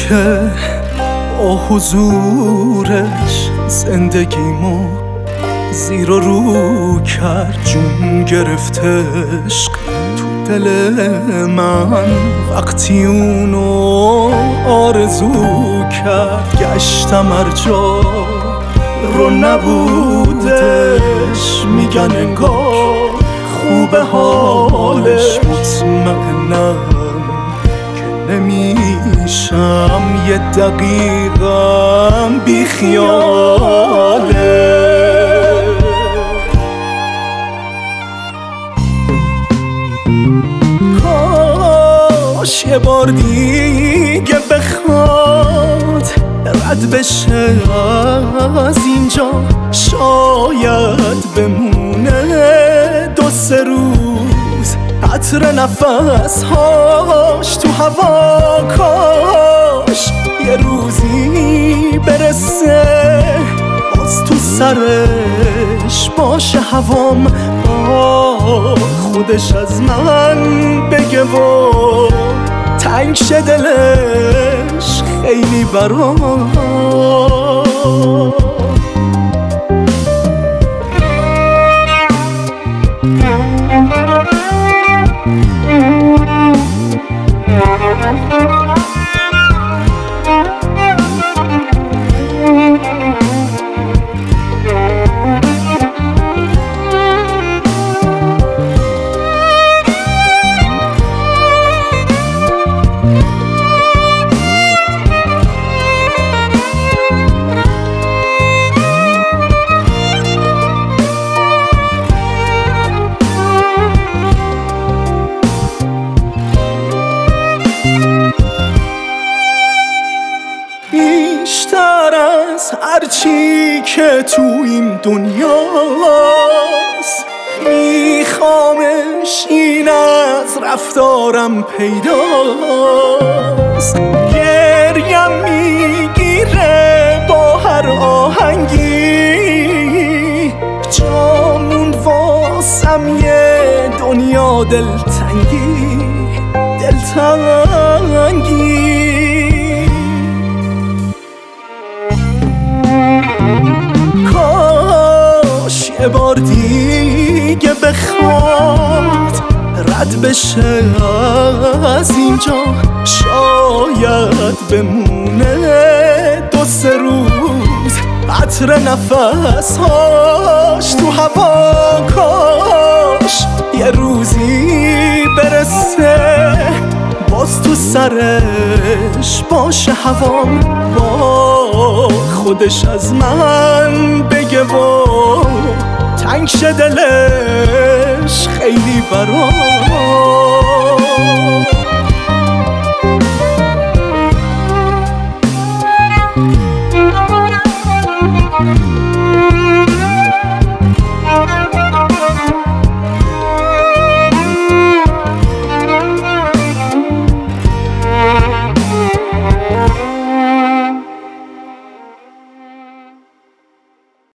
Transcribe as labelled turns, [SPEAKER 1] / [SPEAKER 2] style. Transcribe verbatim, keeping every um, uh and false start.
[SPEAKER 1] که با حضورش زندگیمو زیر و رو کرد، جون گرفت عشق تو دل من وقتی اونو آرزو کرد. گشتم هر جا رو نبودش، میگن انگار خوبه حالش. مطمئنم که نمیشم یه دقیقم بی خیاله. کاش یه بار دیگه بخواد رد بشه از اینجا، شاید بمونه دو سه روز عطر نفس هاش تو هوا. کاش یه روزی برسه باز تو سرش باشه هوام، با خودش از من بگه و تنگ شه دلش خیلی برام. بیشتر از هرچی که تو این دنیاست میخوامش، این از رفتارم پیداست. گریم میگیره با هر آهنگی، جامون واسم یه دنیا دلتنگی دلتنگی. کاش یه بار دیگه بخواد رد بشه از اینجا، شاید بمونه دو سه روز عطر نفس هاش تو هوا. کاش یه روزی برسه باز تو سرش باشه هوام، با خودش از من بگه و تنگ شه دلش خیلی برام.